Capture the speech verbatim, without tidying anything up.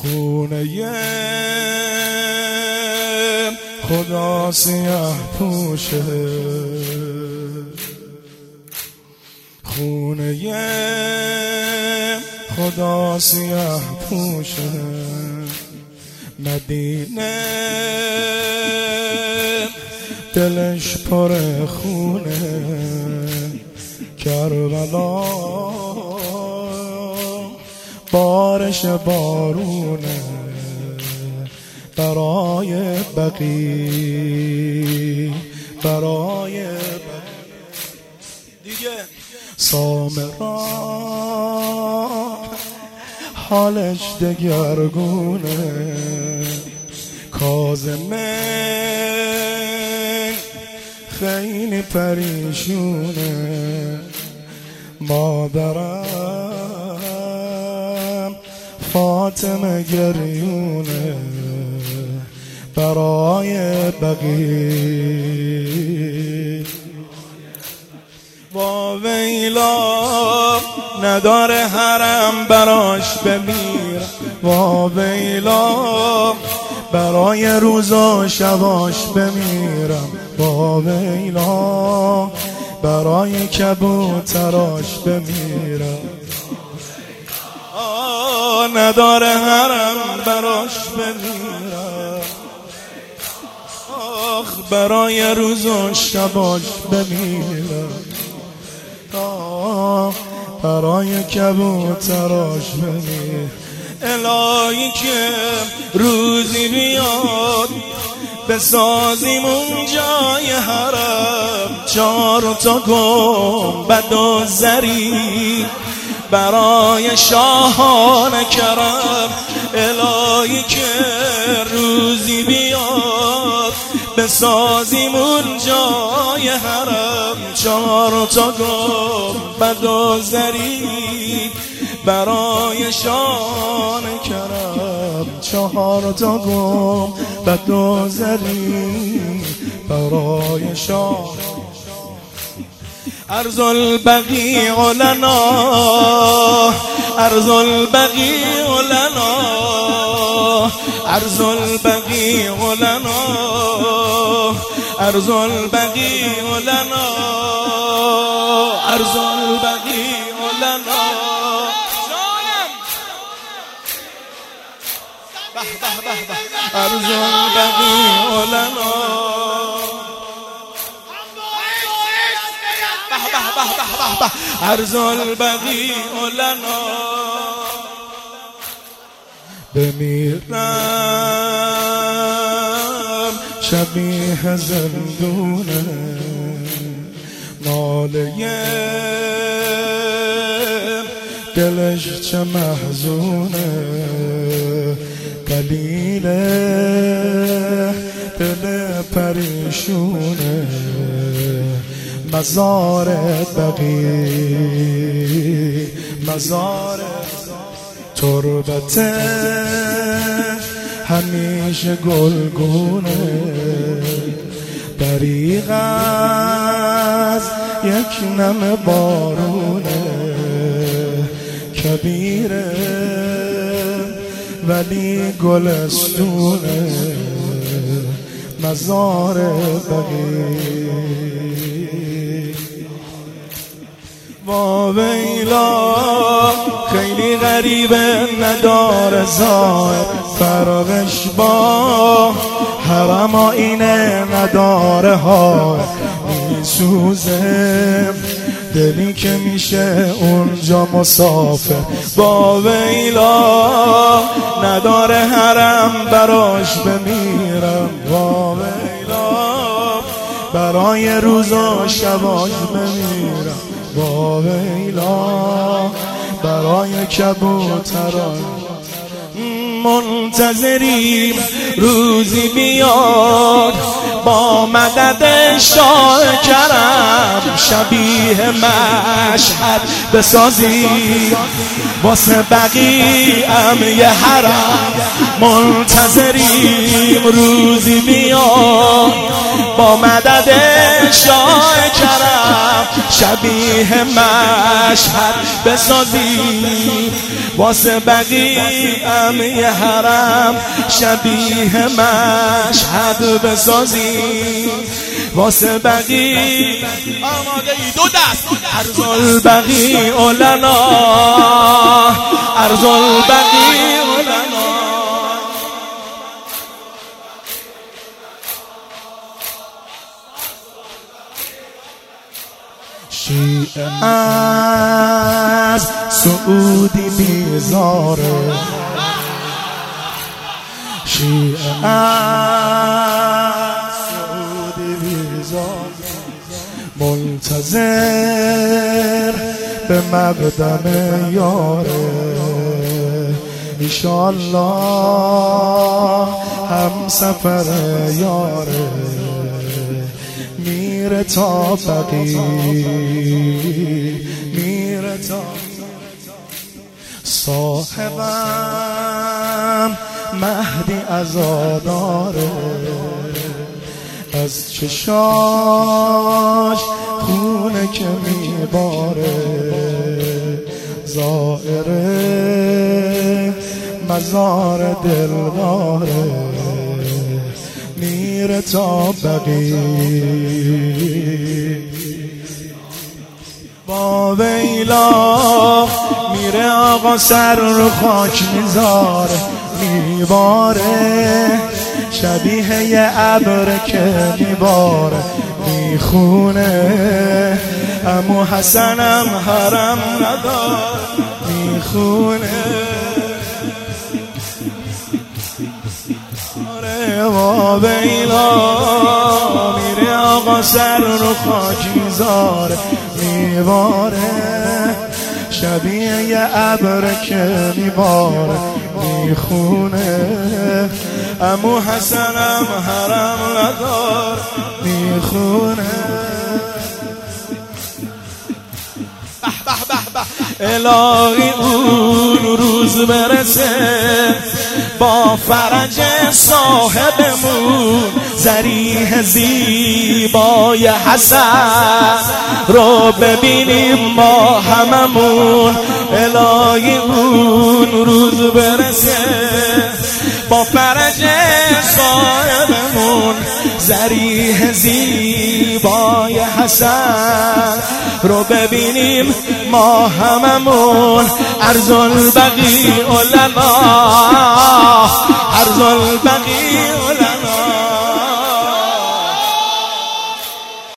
خونه خدا سیاه پوشه، خونه خدا سیاه پوشه، مدینه دلش پر خونه، کربلا بارش بارونه، برای بقی برای بقی دیگه سامرا حالش دگرگونه، کاظمه خیلی پریشونه، مادرم فاطمه گریونه، برای بقی با ویلا نداره حرم براش بمیرم، با ویلا برای روزا شباش بمیرم، با ویلا برای کبوتراش بمیرم، آه نداره حرم براش بمیرم، آخ برای روزا شباش بمیرم، آه برای کبوتراش بمیرم. الهی که روزی بیاد بسازیم اون جای حرم، چهار تا گنبد و زری برای شاهان کرم. الهی که روزی بیاد بسازیم اون جای حرم، چهار تا گنبد و زری برای شان کرم، چهار تا گنبد و زری برای شان. ارض البقیع لنا، ارض البقیع لنا، ارض البقیع لنا، ارض البقیع لنا، ارض البقیع لنا. ارض البقیع لنا، ارض البقیع لنا. بمیرم شبیه زندونه، ناله دلش چه محزونه، قلیله دل پریشونه، مزار بقی مزار تربتش همیشه گلگونه، دریغ از یک نم بارونه، کبیره ولی گلستونه، مزار بقی. با ویلا خیلی غریبه نداره ظاهر، فرقش با حرم آینه نداره ها، میسوزه دلی که میشه اونجا مسافر. با ویلا نداره حرم براش بمیرم، با ویلا برای روزا شباش بمیرم، با ویلا برای کبوتران. منتظریم روزی بیاد با مدد شاه کرم، شبیه مشهد بسازیم واسه بقیعم یه حرم منتظریم روزی بیاد با مدد شاه کرم شبیه مشهد بسازیم واسه بقیعم یه حرم شبیه مشهد بسازیم واسه بقیع آماده ای دو دست عرض البقیع لنا عرض البقیع لنا شیعه از سعودی بیزاره شیعه از سعودی بیزاره منتظر به مقدم یاره ایشالله هم سفر یاره میره تا بقی میره تا صاحبم مهدی عزاداره از چشاش خونه که میباره زائره مزار دلداره میره تا بقی با ویلا میره آقا سر رو خاک میذاره میباره شبیه یه ابر که میباره میخونه امو حسنم حرم ندار میخونه با ویلا میره آقا سر رو خاک میذاره میباره شبیه یه ابر که میباره میخونه امو حسنم حرم ندار میخونه الهی اون روز برسه با فرج صاحبمون ذریح زیبای حسن رو ببینیم ما هممون الهی اون روز برسه با فرج صاحبمون ذریح زیبای حسن رو ببینیم ما هممون عرض البقیع لنا عرض البقیع